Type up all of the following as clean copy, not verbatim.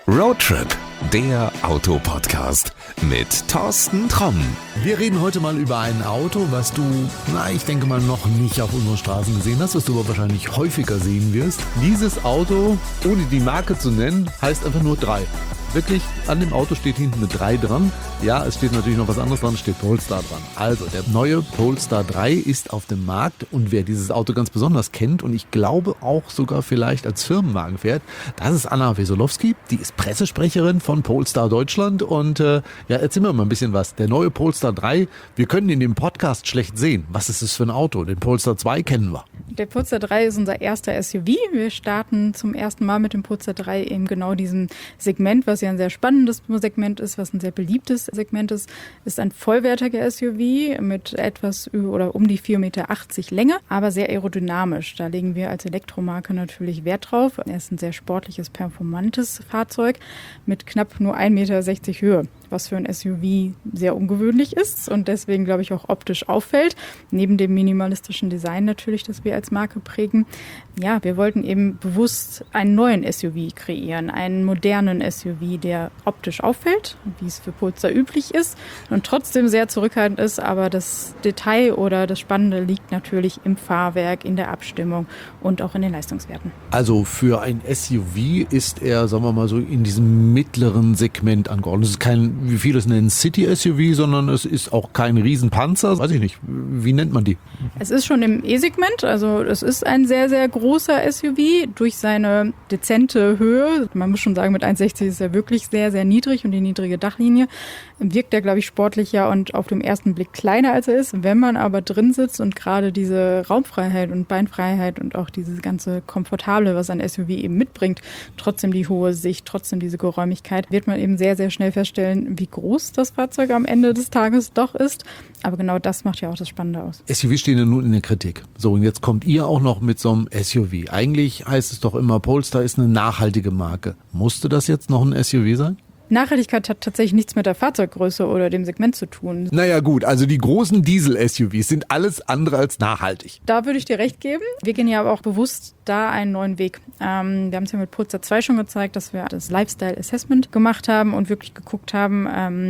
Roadtrip, der Autopodcast mit Thorsten Tromm. Wir reden heute mal über ein Auto, was du, ich denke mal noch nicht auf unseren Straßen gesehen hast, was du aber wahrscheinlich häufiger sehen wirst. Dieses Auto, ohne die Marke zu nennen, heißt einfach nur 3. Wirklich, an dem Auto steht hinten eine 3 dran. Ja, es steht natürlich noch was anderes dran, es steht Polestar dran. Also, der neue Polestar 3 ist auf dem Markt und wer dieses Auto ganz besonders kennt und ich glaube auch sogar vielleicht als Firmenwagen fährt, das ist Anna Wesolowski, die ist Pressesprecherin von Polestar Deutschland und erzähl mir mal ein bisschen was. Der neue Polestar 3, wir können in dem Podcast schlecht sehen. Was ist es für ein Auto? Den Polestar 2 kennen wir. Der Polestar 3 ist unser erster SUV. Wir starten zum ersten Mal mit dem Polestar 3 in genau diesem Segment, was ja ein sehr spannendes Segment ist, was ein sehr beliebtes Segment ist ein vollwertiger SUV mit etwas oder um die 4,80 Meter Länge, aber sehr aerodynamisch. Da legen wir als Elektromarke natürlich Wert drauf. Er ist ein sehr sportliches, performantes Fahrzeug mit knapp nur 1,60 Meter Höhe, was für ein SUV sehr ungewöhnlich ist und deswegen, glaube ich, auch optisch auffällt. Neben dem minimalistischen Design natürlich, das wir als Marke prägen. Ja, wir wollten eben bewusst einen neuen SUV kreieren, einen modernen SUV, der optisch auffällt, wie es für Polestar üblich ist und trotzdem sehr zurückhaltend ist, aber das Detail oder das Spannende liegt natürlich im Fahrwerk, in der Abstimmung und auch in den Leistungswerten. Also für ein SUV ist er, sagen wir mal so, in diesem mittleren Segment angeordnet. Es ist kein, wie viele es nennen, City-SUV, sondern es ist auch kein Riesenpanzer. Weiß ich nicht, wie nennt man die? Es ist schon im E-Segment, also es ist ein sehr, sehr großer SUV durch seine dezente Höhe. Man muss schon sagen, mit 1,60 ist er wirklich sehr, sehr niedrig und die niedrige Dachlinie wirkt er, glaube ich, sportlicher und auf den ersten Blick kleiner, als er ist. Wenn man aber drin sitzt und gerade diese Raumfreiheit und Beinfreiheit und auch dieses ganze Komfortable, was ein SUV eben mitbringt, trotzdem die hohe Sicht, trotzdem diese Geräumigkeit, wird man eben sehr, sehr schnell feststellen, wie groß das Fahrzeug am Ende des Tages doch ist. Aber genau das macht ja auch das Spannende aus. SUVs stehen ja nun in der Kritik. So, und jetzt kommt ihr auch noch mit so einem SUV. Eigentlich heißt es doch immer, Polestar ist eine nachhaltige Marke. Musste das jetzt noch ein SUV sein? Nachhaltigkeit hat tatsächlich nichts mit der Fahrzeuggröße oder dem Segment zu tun. Naja gut, also die großen Diesel-SUVs sind alles andere als nachhaltig. Da würde ich dir recht geben. Wir gehen ja aber auch bewusst da einen neuen Weg. Wir haben es ja mit Polestar 2 schon gezeigt, dass wir das Lifestyle Assessment gemacht haben und wirklich geguckt haben,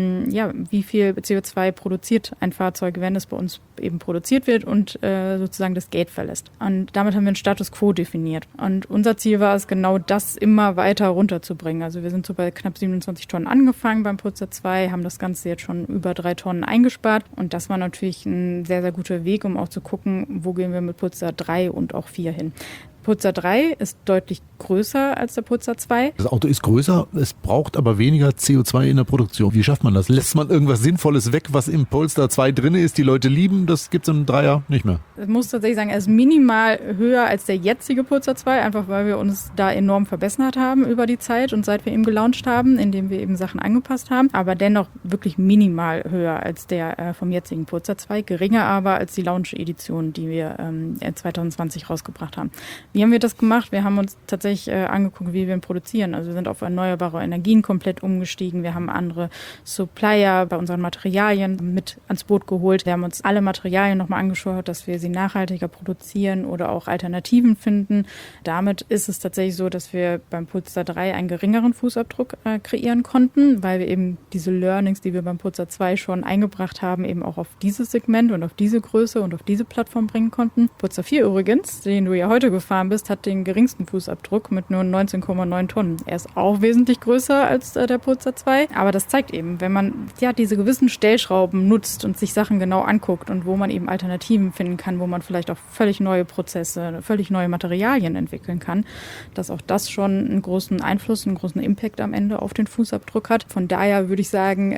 wie viel CO2 produziert ein Fahrzeug, wenn es bei uns eben produziert wird und sozusagen das Gate verlässt. Und damit haben wir einen Status Quo definiert. Und unser Ziel war es, genau das immer weiter runterzubringen. Also wir sind so bei knapp 27 Tonnen angefangen beim Polestar 2, haben das Ganze jetzt schon über 3 Tonnen eingespart. Und das war natürlich ein sehr, sehr guter Weg, um auch zu gucken, wo gehen wir mit Polestar 3 und auch 4 hin. Polestar 3 ist deutlich größer als der Polestar 2. Das Auto ist größer, es braucht aber weniger CO2 in der Produktion. Wie schafft man das? Lässt man irgendwas Sinnvolles weg, was im Polestar 2 drin ist, die Leute lieben? Das gibt es im 3er nicht mehr. Ich muss tatsächlich sagen, er ist minimal höher als der jetzige Polestar 2, einfach weil wir uns da enorm verbessert haben über die Zeit und seit wir ihn gelauncht haben, indem wir eben Sachen angepasst haben. Aber dennoch wirklich minimal höher als der vom jetzigen Polestar 2, geringer aber als die Launch-Edition, die wir 2020 rausgebracht haben. Wie haben wir das gemacht? Wir haben uns tatsächlich angeguckt, wie wir ihn produzieren. Also wir sind auf erneuerbare Energien komplett umgestiegen. Wir haben andere Supplier bei unseren Materialien mit ans Boot geholt. Wir haben uns alle Materialien nochmal angeschaut, dass wir sie nachhaltiger produzieren oder auch Alternativen finden. Damit ist es tatsächlich so, dass wir beim Polestar 3 einen geringeren Fußabdruck kreieren konnten, weil wir eben diese Learnings, die wir beim Polestar 2 schon eingebracht haben, eben auch auf dieses Segment und auf diese Größe und auf diese Plattform bringen konnten. Polestar 4 übrigens, den du ja heute gefahren bist, hat den geringsten Fußabdruck mit nur 19,9 Tonnen. Er ist auch wesentlich größer als der Polestar 2, aber das zeigt eben, wenn man diese gewissen Stellschrauben nutzt und sich Sachen genau anguckt und wo man eben Alternativen finden kann, wo man vielleicht auch völlig neue Prozesse, völlig neue Materialien entwickeln kann, dass auch das schon einen großen Einfluss, einen großen Impact am Ende auf den Fußabdruck hat. Von daher würde ich sagen,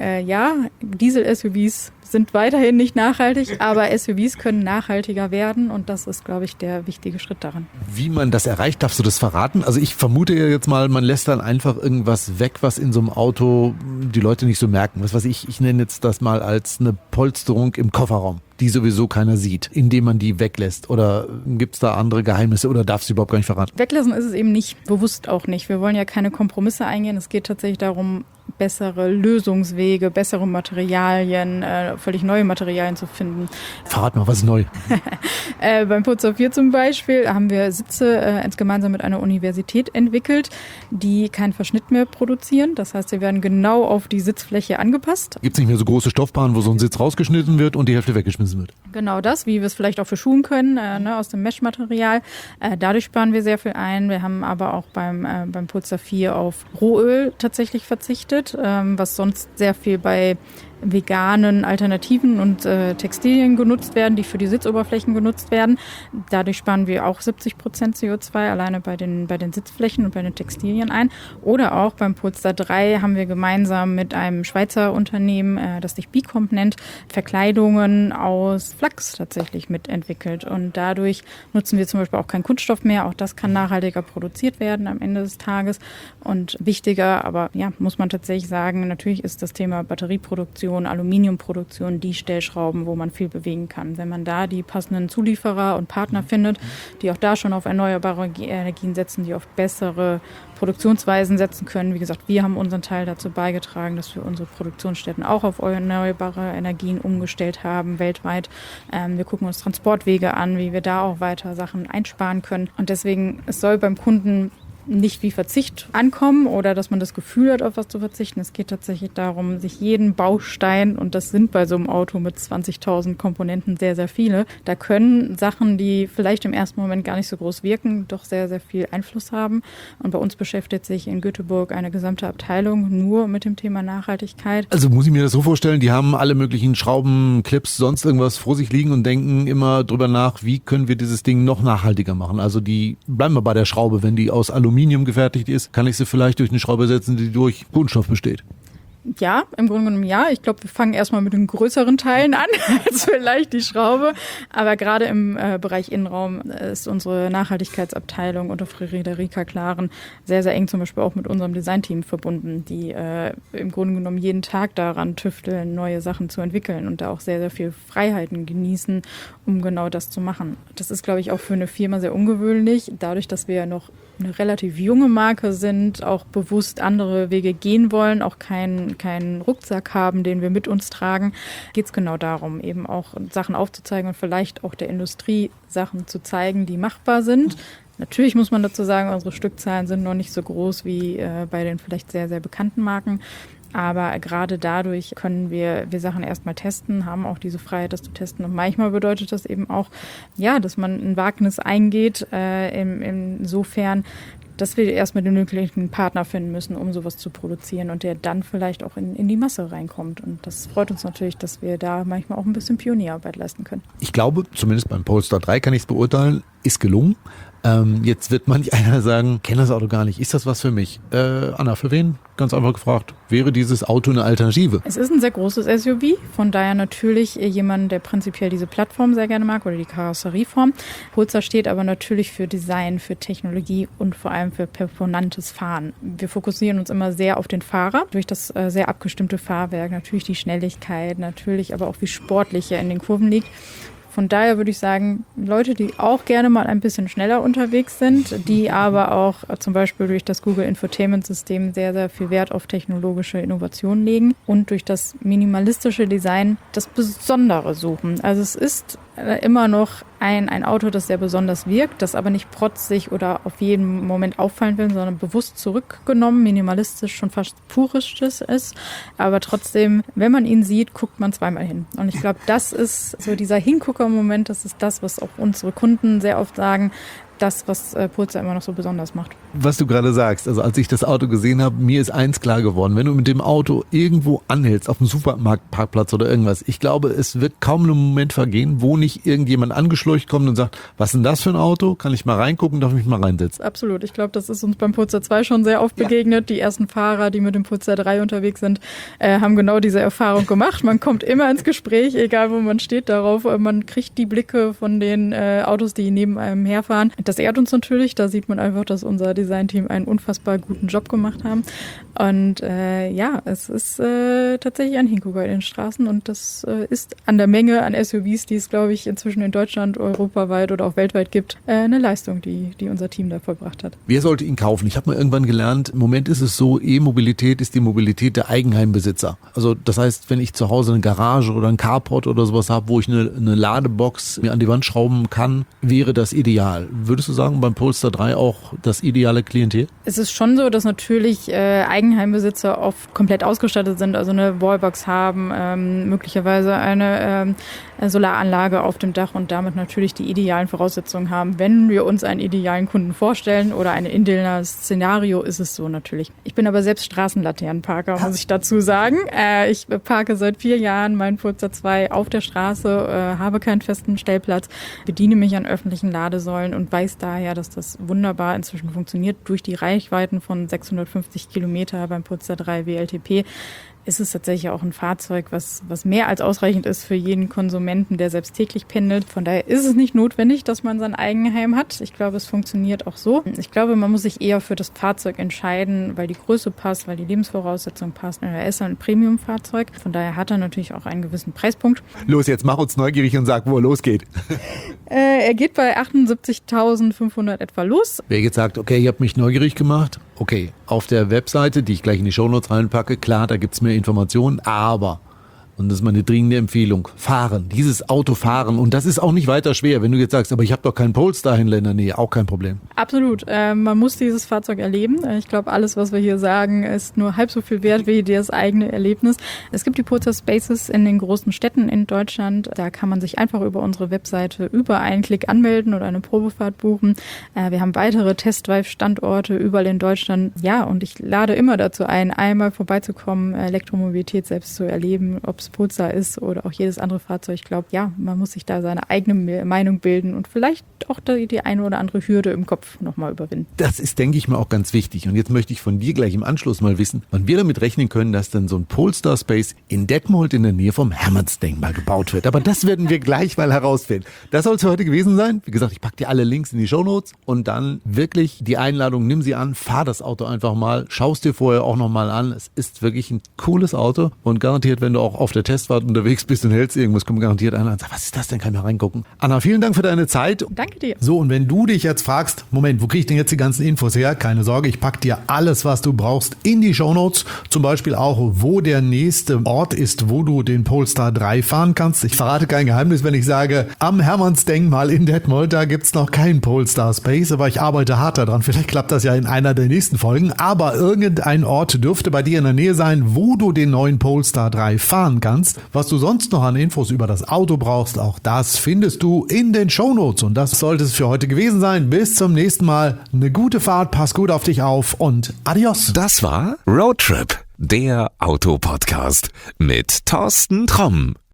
Diesel-SUVs sind weiterhin nicht nachhaltig, aber SUVs können nachhaltiger werden und das ist, glaube ich, der wichtige Schritt daran. Wie man das erreicht, darfst du das verraten? Also ich vermute ja jetzt mal, man lässt dann einfach irgendwas weg, was in so einem Auto die Leute nicht so merken. Was weiß ich nenne jetzt das mal als eine Polsterung im Kofferraum, die sowieso keiner sieht, indem man die weglässt. Oder gibt es da andere Geheimnisse oder darfst du überhaupt gar nicht verraten? Weglassen ist es eben nicht, bewusst auch nicht. Wir wollen ja keine Kompromisse eingehen. Es geht tatsächlich darum, bessere Lösungswege, bessere Materialien, völlig neue Materialien zu finden. Verrat mal, was ist neu? Beim Pulsar 4 zum Beispiel haben wir Sitze gemeinsam mit einer Universität entwickelt, die keinen Verschnitt mehr produzieren. Das heißt, sie werden genau auf die Sitzfläche angepasst. Gibt es nicht mehr so große Stoffbahnen, wo so ein Sitz rausgeschnitten wird und die Hälfte weggeschmissen wird? Genau das, wie wir es vielleicht auch für Schuhen können, aus dem Mesh-Material. Dadurch sparen wir sehr viel ein. Wir haben aber auch beim Pulsar 4 auf Rohöl tatsächlich verzichtet, was sonst sehr viel bei veganen Alternativen und Textilien genutzt werden, die für die Sitzoberflächen genutzt werden. Dadurch sparen wir auch 70% CO2 alleine bei den Sitzflächen und bei den Textilien ein. Oder auch beim Pulsar 3 haben wir gemeinsam mit einem Schweizer Unternehmen, das sich Bicomp nennt, Verkleidungen aus Flachs tatsächlich mitentwickelt. Und dadurch nutzen wir zum Beispiel auch keinen Kunststoff mehr. Auch das kann nachhaltiger produziert werden am Ende des Tages. Und wichtiger, aber ja, muss man tatsächlich sagen, natürlich ist das Thema Batterieproduktion, Aluminiumproduktion, die Stellschrauben, wo man viel bewegen kann. Wenn man da die passenden Zulieferer und Partner findet, die auch da schon auf erneuerbare Energien setzen, die auf bessere Produktionsweisen setzen können. Wie gesagt, wir haben unseren Teil dazu beigetragen, dass wir unsere Produktionsstätten auch auf erneuerbare Energien umgestellt haben, weltweit. Wir gucken uns Transportwege an, wie wir da auch weiter Sachen einsparen können. Und deswegen, es soll beim Kunden nicht wie Verzicht ankommen oder dass man das Gefühl hat, auf was zu verzichten. Es geht tatsächlich darum, sich jeden Baustein, und das sind bei so einem Auto mit 20.000 Komponenten sehr, sehr viele, da können Sachen, die vielleicht im ersten Moment gar nicht so groß wirken, doch sehr, sehr viel Einfluss haben. Und bei uns beschäftigt sich in Göteborg eine gesamte Abteilung nur mit dem Thema Nachhaltigkeit. Also muss ich mir das so vorstellen, die haben alle möglichen Schrauben, Clips, sonst irgendwas vor sich liegen und denken immer drüber nach, wie können wir dieses Ding noch nachhaltiger machen. Also die bleiben wir bei der Schraube, wenn die aus Aluminium gefertigt ist, kann ich sie vielleicht durch eine Schraube ersetzen, die durch Kunststoff besteht. Ja, im Grunde genommen ja. Ich glaube, wir fangen erstmal mit den größeren Teilen an, als vielleicht die Schraube. Aber gerade im Bereich Innenraum ist unsere Nachhaltigkeitsabteilung unter Friederike Klaren sehr, sehr eng zum Beispiel auch mit unserem Designteam verbunden, die im Grunde genommen jeden Tag daran tüfteln, neue Sachen zu entwickeln und da auch sehr, sehr viel Freiheiten genießen, um genau das zu machen. Das ist, glaube ich, auch für eine Firma sehr ungewöhnlich, dadurch, dass wir ja noch eine relativ junge Marke sind, auch bewusst andere Wege gehen wollen, auch keinen Rucksack haben, den wir mit uns tragen, geht es genau darum, eben auch Sachen aufzuzeigen und vielleicht auch der Industrie Sachen zu zeigen, die machbar sind. Natürlich muss man dazu sagen, unsere Stückzahlen sind noch nicht so groß wie bei den vielleicht sehr, sehr bekannten Marken. Aber gerade dadurch können wir Sachen erstmal testen, haben auch diese Freiheit, das zu testen. Und manchmal bedeutet das eben auch, ja, dass man ein Wagnis eingeht, insofern, dass wir erstmal den nötigen Partner finden müssen, um sowas zu produzieren und der dann vielleicht auch in die Masse reinkommt. Und das freut uns natürlich, dass wir da manchmal auch ein bisschen Pionierarbeit leisten können. Ich glaube, zumindest beim Polestar 3 kann ich es beurteilen, ist gelungen. Jetzt wird manch einer sagen, kenne das Auto gar nicht, ist das was für mich? Anna, für wen? Ganz einfach gefragt, wäre dieses Auto eine Alternative? Es ist ein sehr großes SUV, von daher natürlich jemand, der prinzipiell diese Plattform sehr gerne mag oder die Karosserieform. Polestar steht aber natürlich für Design, für Technologie und vor allem für performantes Fahren. Wir fokussieren uns immer sehr auf den Fahrer, durch das sehr abgestimmte Fahrwerk, natürlich die Schnelligkeit, natürlich aber auch wie sportlich er in den Kurven liegt. Von daher würde ich sagen, Leute, die auch gerne mal ein bisschen schneller unterwegs sind, die aber auch zum Beispiel durch das Google Infotainment System sehr, sehr viel Wert auf technologische Innovationen legen und durch das minimalistische Design das Besondere suchen. Also es ist immer noch ein Auto, das sehr besonders wirkt, das aber nicht protzig oder auf jeden Moment auffallen will, sondern bewusst zurückgenommen, minimalistisch, schon fast purisches ist. Aber trotzdem, wenn man ihn sieht, guckt man zweimal hin. Und ich glaube, das ist so dieser Hingucker-Moment, das ist das, was auch unsere Kunden sehr oft sagen, das, was Polestar immer noch so besonders macht. Was du gerade sagst, also als ich das Auto gesehen habe, mir ist eins klar geworden, wenn du mit dem Auto irgendwo anhältst, auf dem Supermarktparkplatz oder irgendwas, ich glaube, es wird kaum einen Moment vergehen, wo nicht irgendjemand angeschleucht kommt und sagt, was ist denn das für ein Auto? Kann ich mal reingucken, darf ich mich mal reinsetzen? Absolut, ich glaube, das ist uns beim Polestar 2 schon sehr oft begegnet. Die ersten Fahrer, die mit dem Polestar 3 unterwegs sind, haben genau diese Erfahrung gemacht. Man kommt immer ins Gespräch, egal wo man steht darauf. Man kriegt die Blicke von den Autos, die neben einem herfahren. Das ehrt uns natürlich. Da sieht man einfach, dass unser Designteam einen unfassbar guten Job gemacht haben. Und es ist tatsächlich ein Hingucker in den Straßen und das ist an der Menge an SUVs, die es, glaube ich, inzwischen in Deutschland, europaweit oder auch weltweit gibt, eine Leistung, die unser Team da vollbracht hat. Wer sollte ihn kaufen? Ich habe mal irgendwann gelernt, im Moment ist es so, E-Mobilität ist die Mobilität der Eigenheimbesitzer. Also das heißt, wenn ich zu Hause eine Garage oder ein Carport oder sowas habe, wo ich eine Ladebox mir an die Wand schrauben kann, wäre das ideal. Würdest du sagen, beim Polestar 3 auch das ideale Klientel? Es ist schon so, dass natürlich Eigenheimbesitzer oft komplett ausgestattet sind, also eine Wallbox haben, möglicherweise eine Solaranlage auf dem Dach und damit natürlich die idealen Voraussetzungen haben. Wenn wir uns einen idealen Kunden vorstellen oder ein ideales Szenario, ist es so natürlich. Ich bin aber selbst Straßenlaternenparker, muss ich dazu sagen. Ich parke seit 4 Jahren meinen Polestar 2 auf der Straße, habe keinen festen Stellplatz, bediene mich an öffentlichen Ladesäulen und weiß daher, dass das wunderbar inzwischen funktioniert. Durch die Reichweiten von 650 Kilometer beim Polestar 3 WLTP ist es tatsächlich auch ein Fahrzeug, was mehr als ausreichend ist für jeden Konsumenten, der selbst täglich pendelt. Von daher ist es nicht notwendig, dass man sein Eigenheim hat. Ich glaube, es funktioniert auch so. Ich glaube, man muss sich eher für das Fahrzeug entscheiden, weil die Größe passt, weil die Lebensvoraussetzungen passen. Er ist ein Premium-Fahrzeug. Von daher hat er natürlich auch einen gewissen Preispunkt. Los, jetzt mach uns neugierig und sag, wo er losgeht. Er geht bei 78.500 etwa los. Wer jetzt sagt, okay, ihr habt mich neugierig gemacht, okay, auf der Webseite, die ich gleich in die Shownotes reinpacke, klar, da gibt's mehr Informationen, aber, und das ist meine dringende Empfehlung, fahren, dieses Auto fahren, und das ist auch nicht weiter schwer, wenn du jetzt sagst, aber ich habe doch keinen Polestar in der Nähe, auch kein Problem. Absolut, man muss dieses Fahrzeug erleben. Ich glaube, alles, was wir hier sagen, ist nur halb so viel wert wie das eigene Erlebnis. Es gibt die Polestar Spaces in den großen Städten in Deutschland, da kann man sich einfach über unsere Webseite über einen Klick anmelden oder eine Probefahrt buchen. Wir haben weitere Test-Drive-Standorte überall in Deutschland. Ja, und ich lade immer dazu ein, einmal vorbeizukommen, Elektromobilität selbst zu erleben, ob es Polestar ist oder auch jedes andere Fahrzeug. Ich glaube, ja, man muss sich da seine eigene Meinung bilden und vielleicht auch die eine oder andere Hürde im Kopf nochmal überwinden. Das ist, denke ich mal, auch ganz wichtig. Und jetzt möchte ich von dir gleich im Anschluss mal wissen, wann wir damit rechnen können, dass dann so ein Polestar Space in Detmold in der Nähe vom Hermannsdenkmal gebaut wird. Aber das werden wir gleich mal herausfinden. Das soll es für heute gewesen sein. Wie gesagt, ich packe dir alle Links in die Shownotes und dann wirklich die Einladung, nimm sie an, fahr das Auto einfach mal, schaust dir vorher auch nochmal an. Es ist wirklich ein cooles Auto und garantiert, wenn du auch auf der Testfahrt unterwegs bist und hältst irgendwas, kommt garantiert einer und sagt, was ist das denn? Kann ich mal reingucken. Anna, vielen Dank für deine Zeit. Danke dir. So, und wenn du dich jetzt fragst, Moment, wo kriege ich denn jetzt die ganzen Infos her? Keine Sorge, ich packe dir alles, was du brauchst, in die Shownotes. Zum Beispiel auch, wo der nächste Ort ist, wo du den Polestar 3 fahren kannst. Ich verrate kein Geheimnis, wenn ich sage, am Hermannsdenkmal in Detmold, da gibt's noch keinen Polestar Space, aber ich arbeite hart daran. Vielleicht klappt das ja in einer der nächsten Folgen. Aber irgendein Ort dürfte bei dir in der Nähe sein, wo du den neuen Polestar 3 fahren kannst. Was du sonst noch an Infos über das Auto brauchst, auch das findest du in den Shownotes. Und das sollte es für heute gewesen sein. Bis zum nächsten Mal. Eine gute Fahrt, pass gut auf dich auf und adios. Das war Roadtrip, der Autopodcast mit Thorsten Tromm.